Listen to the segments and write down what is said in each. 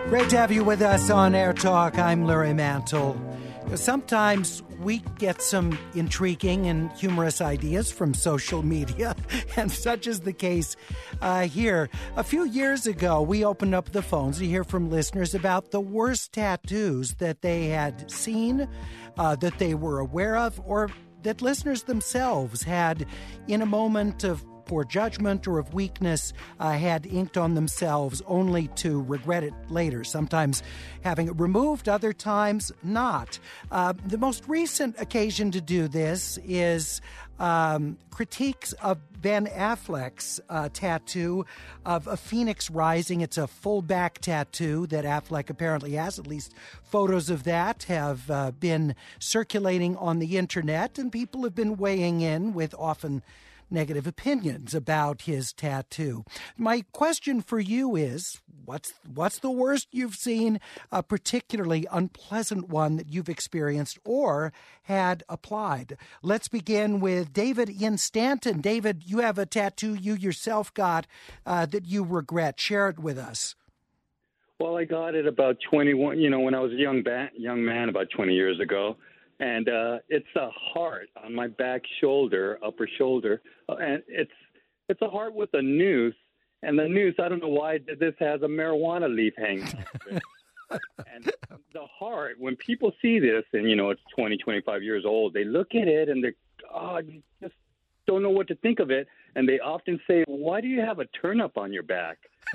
Great to have you with us on Air Talk. I'm Larry Mantle. Sometimes we get some intriguing and humorous ideas from social media, and such is the case here. A few years ago, we opened up the phones to hear from listeners about the worst tattoos that they had seen, that they were aware of, or that listeners themselves had in a moment of poor judgment or of weakness had inked on themselves only to regret it later, sometimes having it removed, other times not. The most recent occasion to do this is critiques of Ben Affleck's tattoo of a phoenix rising. It's a full back tattoo that Affleck apparently has. At least photos of that have been circulating on the internet, and people have been weighing in with often negative opinions about his tattoo. My question for you is, what's the worst you've seen, a particularly unpleasant one that you've experienced or had applied? Let's begin with David in Stanton. David, you have a tattoo you yourself got that you regret. Share it with us. Well, I got it about 21, when I was a young man about 20 years ago. And it's a heart on my back shoulder, upper shoulder, and it's a heart with a noose. And the noose, I don't know why this has a marijuana leaf hanging off of it. And the heart, when people see this, and it's 20, 25 years old, they look at it and you just don't know what to think of it. And they often say, "Why do you have a turnip on your back?"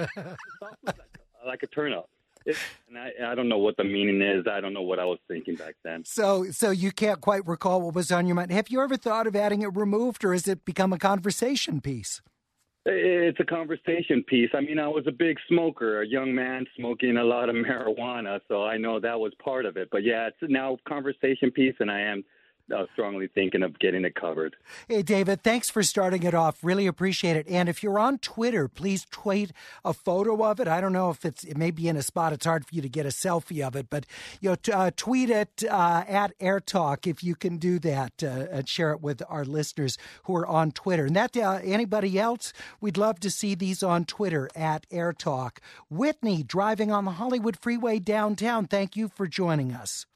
It's like a turnip. And I don't know what the meaning is. I don't know what I was thinking back then. So you can't quite recall what was on your mind. Have you ever thought of having it removed, or has it become a conversation piece? It's a conversation piece. I mean, I was a big smoker, a young man smoking a lot of marijuana, so I know that was part of it. But yeah, it's now a conversation piece, and I am strongly thinking of getting it covered. Hey, David, thanks for starting it off. Really appreciate it. And if you're on Twitter, please tweet a photo of it. I don't know if it may be in a spot. It's hard for you to get a selfie of it, but tweet it at Air Talk if you can do that and share it with our listeners who are on Twitter. And that anybody else, we'd love to see these on Twitter at Air Talk. Whitney, driving on the Hollywood Freeway downtown. Thank you for joining us.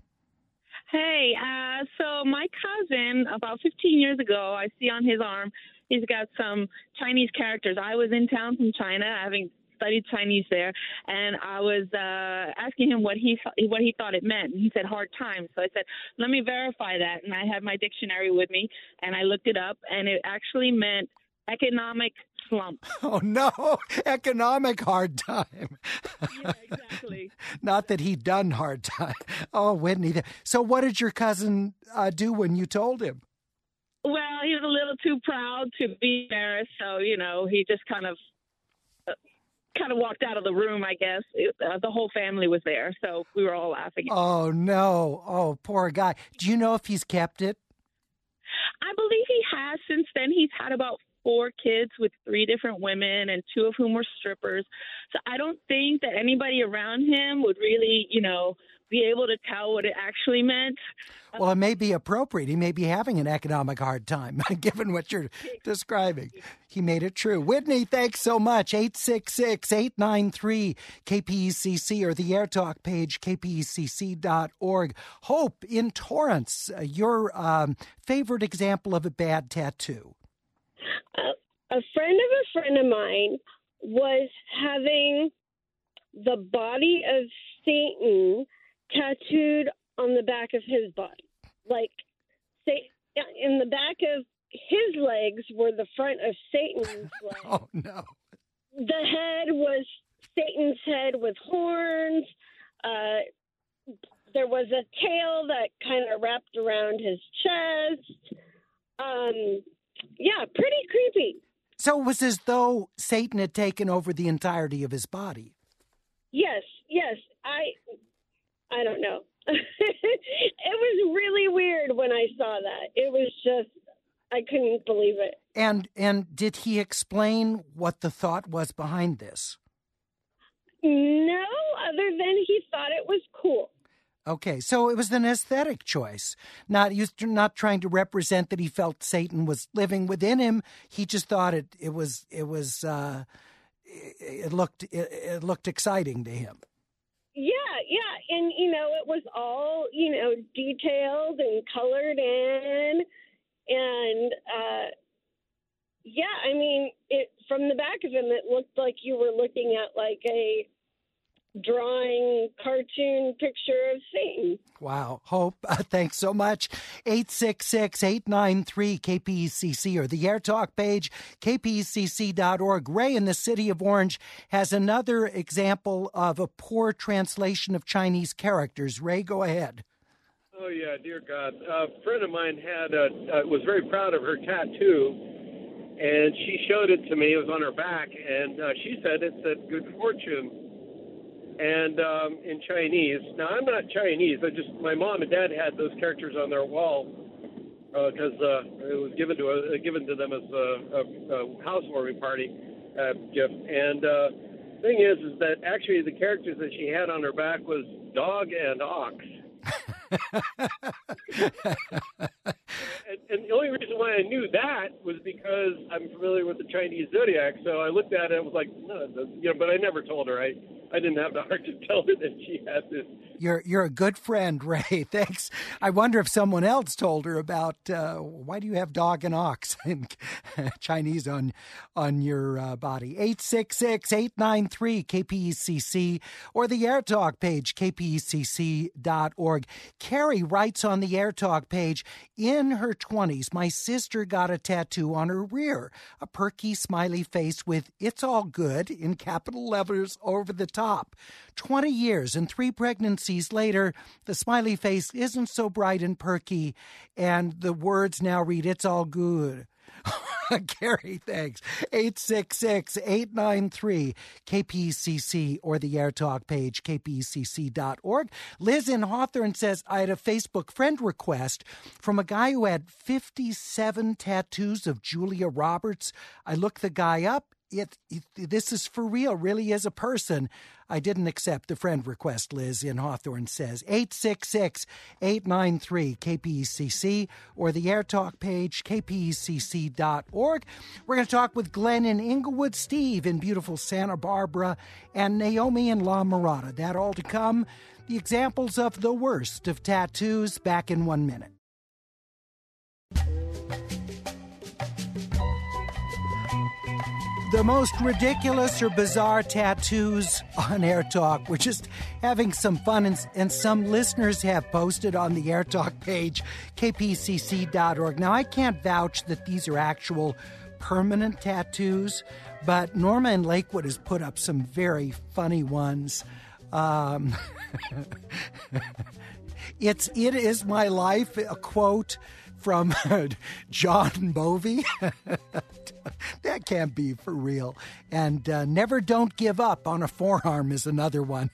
Hey, so my cousin, about 15 years ago, I see on his arm, he's got some Chinese characters. I was in town from China, having studied Chinese there, and I was asking him what he thought it meant. And he said hard times. So I said, let me verify that. And I had my dictionary with me, and I looked it up, and it actually meant economic slump. Oh, no. Economic hard time. Yeah, exactly. Not that he'd done hard time. Oh, Whitney. So what did your cousin do when you told him? Well, he was a little too proud to be embarrassed. So, he just kind of walked out of the room, I guess. The whole family was there. So we were all laughing. Oh, no. Oh, poor guy. Do you know if he's kept it? I believe he has. Since then, he's had about 4 kids with 3 different women, and 2 of whom were strippers. So I don't think that anybody around him would really, be able to tell what it actually meant. Well, it may be appropriate. He may be having an economic hard time, given what you're describing. He made it true. Whitney, thanks so much. 866-893-KPECC or the Air Talk page, kpecc.org. Hope in Torrance, your favorite example of a bad tattoo. A friend of mine was having the body of Satan tattooed on the back of his body. Like, say, in the back of his legs were the front of Satan's legs. Oh, no. The head was Satan's head with horns. There was a tail that kind of wrapped around his chest. Yeah, pretty creepy. So it was as though Satan had taken over the entirety of his body. Yes. I don't know. It was really weird when I saw that. It was just, I couldn't believe it. And did he explain what the thought was behind this? No, other than he thought it was cool. Okay, so it was an aesthetic choice. He was not trying to represent that he felt Satan was living within him. He just thought it looked exciting to him. and it was all detailed and colored in, and I mean, it from the back of him, it looked like you were looking at like a drawing cartoon picture of Satan. Wow. Hope, thanks so much. 866-893-KPECC or the Air Talk page, kpecc.org. Ray in the city of Orange has another example of a poor translation of Chinese characters. Ray, go ahead. Oh, yeah, dear God. A friend of mine was very proud of her tattoo, and she showed it to me. It was on her back, and she said it said good fortune. And in Chinese. Now, I'm not Chinese. My mom and dad had those characters on their wall because it was given to them as a housewarming party gift. And thing is that actually the characters that she had on her back was dog and ox. And the only reason why I knew that was because I'm familiar with the Chinese zodiac. So I looked at it and was like, no, but I never told her. I didn't have the heart to tell her that she had this. You're a good friend, Ray. Thanks. I wonder if someone else told her about why do you have dog and ox in Chinese on your body. 866-893-KPECC or the Air Talk page, kpecc.org. Carrie writes on the Air Talk page, in her 20s, my sister got a tattoo on her rear, a perky smiley face with "It's all good" in capital letters over the top. 20 years and 3 pregnancies later, the smiley face isn't so bright and perky, and the words now read, "It's all good." Gary, thanks. 866-893-KPCC or the Air Talk page, kpecc.org. Liz in Hawthorne says, I had a Facebook friend request from a guy who had 57 tattoos of Julia Roberts. I looked the guy up. This is for real, really is a person. I didn't accept the friend request, Liz in Hawthorne says. 866-893-KPECC or the Air Talk page, kpecc.org. We're going to talk with Glenn in Inglewood, Steve in beautiful Santa Barbara, and Naomi in La Mirada. That all to come. The examples of the worst of tattoos back in 1 minute. The most ridiculous or bizarre tattoos on Air Talk. We're just having some fun, and some listeners have posted on the Air Talk page, kpcc.org. Now, I can't vouch that these are actual permanent tattoos, but Norma in Lakewood has put up some very funny ones. It is my life, a quote from John Bovey. That can't be for real. And never don't give up on a forearm is another one.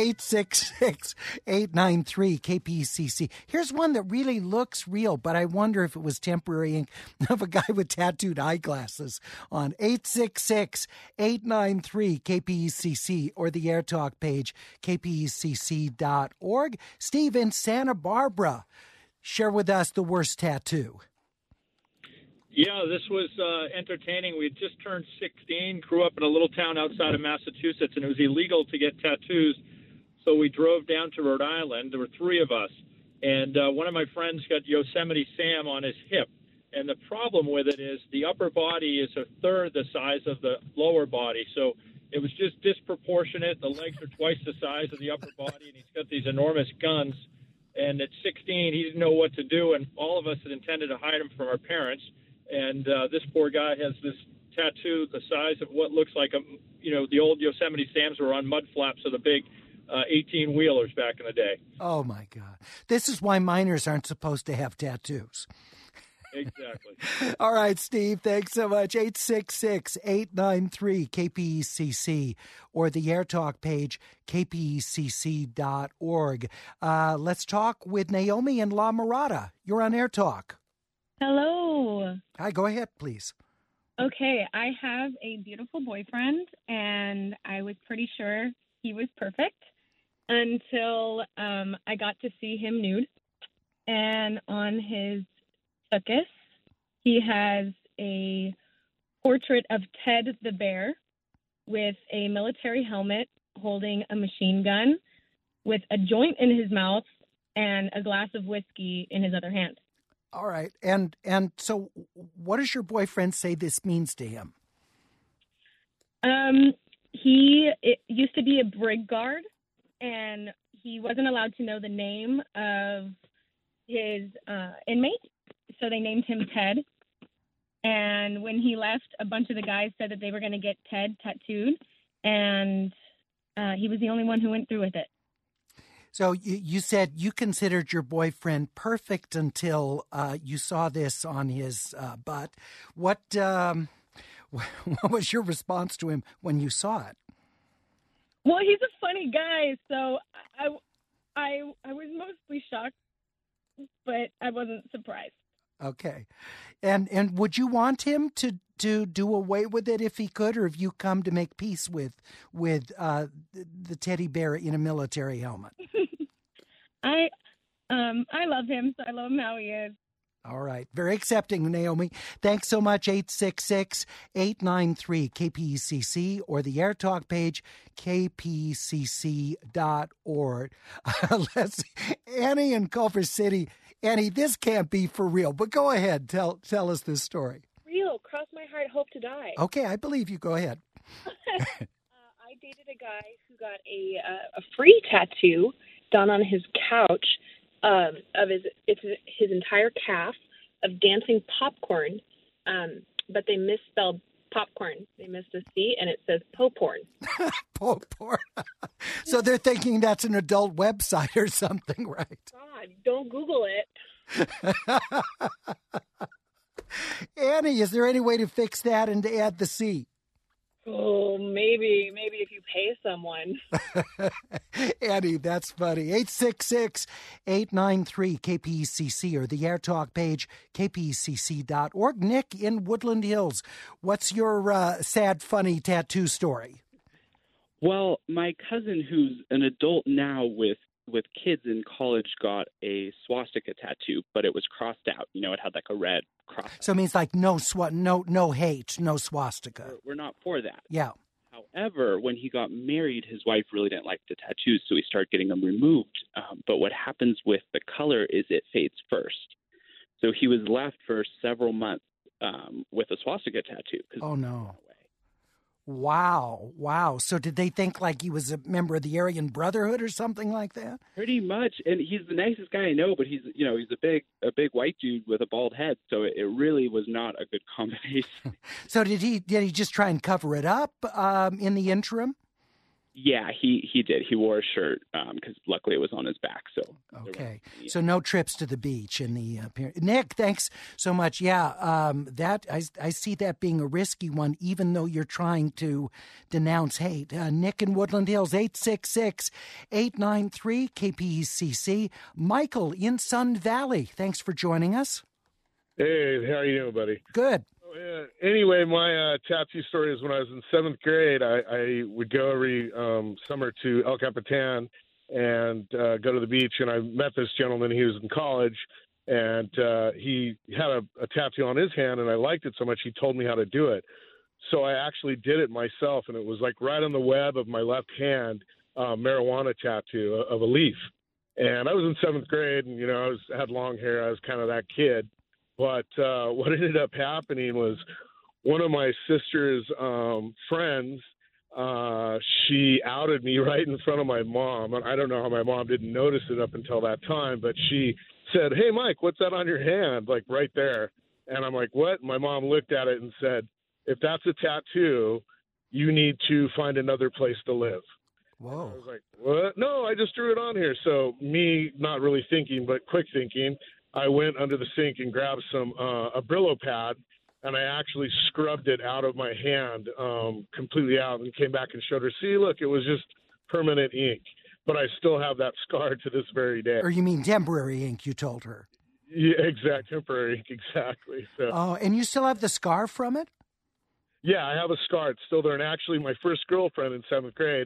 866-893-KPCC. Here's one that really looks real, but I wonder if it was temporary ink, of a guy with tattooed eyeglasses on. 866-893-KPCC or the Air Talk page, kpecc.org. Steve in Santa Barbara, share with us the worst tattoo. Yeah, this was entertaining. We had just turned 16, grew up in a little town outside of Massachusetts, and it was illegal to get tattoos. So we drove down to Rhode Island. There were 3 of us. And one of my friends got Yosemite Sam on his hip. And the problem with it is the upper body is a third the size of the lower body. So it was just disproportionate. The legs are twice the size of the upper body, and he's got these enormous guns. And at 16, he didn't know what to do, and all of us had intended to hide him from our parents. And this poor guy has this tattoo the size of what looks like the old Yosemite Sams were on mud flaps of the big 18-wheelers back in the day. Oh, my God. This is why minors aren't supposed to have tattoos. Exactly. All right, Steve, thanks so much. 866-893-KPECC or the Air Talk page, kpecc.org. Let's talk with Naomi in La Mirada. You're on Air Talk. Hello. Hi, go ahead, please. Okay, I have a beautiful boyfriend, and I was pretty sure he was perfect until I got to see him nude. And on his tuchus, he has a portrait of Ted the bear with a military helmet holding a machine gun with a joint in his mouth and a glass of whiskey in his other hand. All right. And so what does your boyfriend say this means to him? It used to be a brig guard, and he wasn't allowed to know the name of his inmate, so they named him Ted. And when he left, a bunch of the guys said that they were going to get Ted tattooed, and he was the only one who went through with it. So you said you considered your boyfriend perfect until you saw this on his butt. What was your response to him when you saw it? Well, he's a funny guy, so I was mostly shocked, but I wasn't surprised. Okay. And would you want him to do away with it if he could, or have you come to make peace with the teddy bear in a military helmet? I love him, so I love him how he is. All right. Very accepting, Naomi. Thanks so much. 866-893-KPCC or the Air Talk page, kpcc.org. Let's see. Annie in Culver City. Annie, this can't be for real, but go ahead. Tell us this story. Real. Cross my heart, hope to die. Okay, I believe you. Go ahead. I dated a guy who got a free tattoo done on his couch of his entire calf of dancing popcorn, but they misspelled popcorn. They missed a C, and it says po-porn. Po-porn. So they're thinking that's an adult website or something, right? God, don't Google it. Annie, is there any way to fix that and to add the C? Oh, maybe if you pay someone. Annie, that's funny. 866-893-KPCC or the Air Talk page, kpcc.org. Nick in Woodland Hills, what's your sad, funny tattoo story? Well, my cousin, who's an adult now with kids in college, got a swastika tattoo, but it was crossed out. You know, it had like a red cross. So it means like no hate, no swastika. We're not for that. Yeah. However, when he got married, his wife really didn't like the tattoos, so he started getting them removed. But what happens with the color is it fades first. So he was left for several months with a swastika tattoo. Oh, no. Wow. So did they think like he was a member of the Aryan Brotherhood or something like that? Pretty much. And he's the nicest guy I know, but he's a big white dude with a bald head. So it really was not a good combination. So did he just try and cover it up in the interim? Yeah, he did. He wore a shirt because luckily it was on his back. So okay, so no trips to the beach in the period. Nick, thanks so much. Yeah, that I see that being a risky one, even though you're trying to denounce hate. Nick in Woodland Hills, 866-893-KPCC. Michael in Sun Valley, thanks for joining us. Hey, how are you doing, buddy? Good. Anyway, my tattoo story is when I was in 7th grade, I would go every summer to El Capitan and go to the beach. And I met this gentleman. He was in college, and he had a tattoo on his hand, and I liked it so much he told me how to do it. So I actually did it myself, and it was like right on the web of my left hand, marijuana tattoo of a leaf. And I was in 7th grade, and, I had long hair. I was kind of that kid. But what ended up happening was one of my sister's friends, she outed me right in front of my mom. And I don't know how my mom didn't notice it up until that time, but she said, "Hey, Mike, what's that on your hand?" Like right there. And I'm like, "What?" My mom looked at it and said, "If that's a tattoo, you need to find another place to live." Whoa. I was like, "What?" "No, I just drew it on here." So me not really thinking, but quick thinking, I went under the sink and grabbed some a Brillo pad, and I actually scrubbed it out of my hand completely out and came back and showed her, "See, look, it was just permanent ink." But I still have that scar to this very day. Or you mean temporary ink, you told her. Yeah, temporary ink, exactly. So. Oh, and you still have the scar from it? Yeah, I have a scar. It's still there. And actually, my first girlfriend in 7th grade,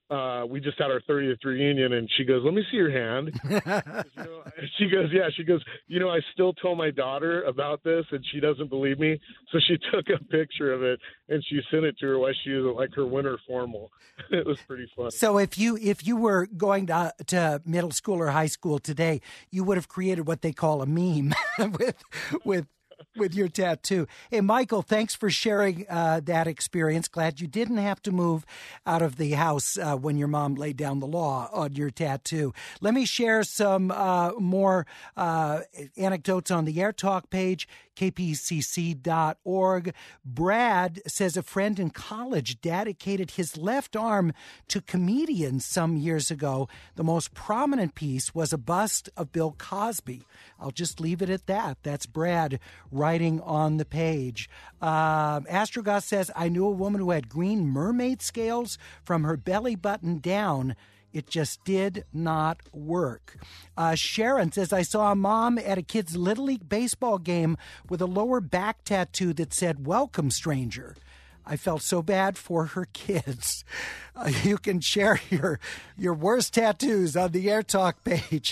we just had our 30th reunion, and she goes, "Let me see your hand." She goes, I still tell my daughter about this, and she doesn't believe me. So she took a picture of it, and she sent it to her while she was like her winter formal. It was pretty fun. So if you were going to middle school or high school today, you would have created what they call a meme with your tattoo. Hey, Michael, thanks for sharing that experience. Glad you didn't have to move out of the house when your mom laid down the law on your tattoo. Let me share some more anecdotes on the Air Talk page, kpcc.org. Brad says a friend in college dedicated his left arm to comedians some years ago. The most prominent piece was a bust of Bill Cosby. I'll just leave it at that. That's Brad writing on the page. Astrogoth says, I knew a woman who had green mermaid scales from her belly button down. It just did not work. Sharon says, I saw a mom at a kid's Little League baseball game with a lower back tattoo that said, "Welcome, stranger." I felt so bad for her kids. You can share your worst tattoos on the Air Talk page,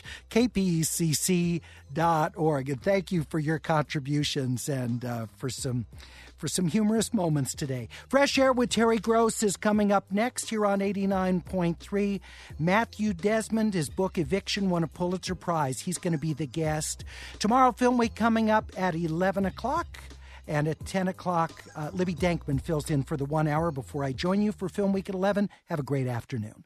kpecc.org. And thank you for your contributions and for some humorous moments today. Fresh Air with Terry Gross is coming up next here on 89.3. Matthew Desmond, his book Eviction won a Pulitzer Prize. He's going to be the guest. Tomorrow, Film Week coming up at 11 o'clock. And at 10 o'clock, Libby Dankman fills in for the 1 hour before I join you for Film Week at 11. Have a great afternoon.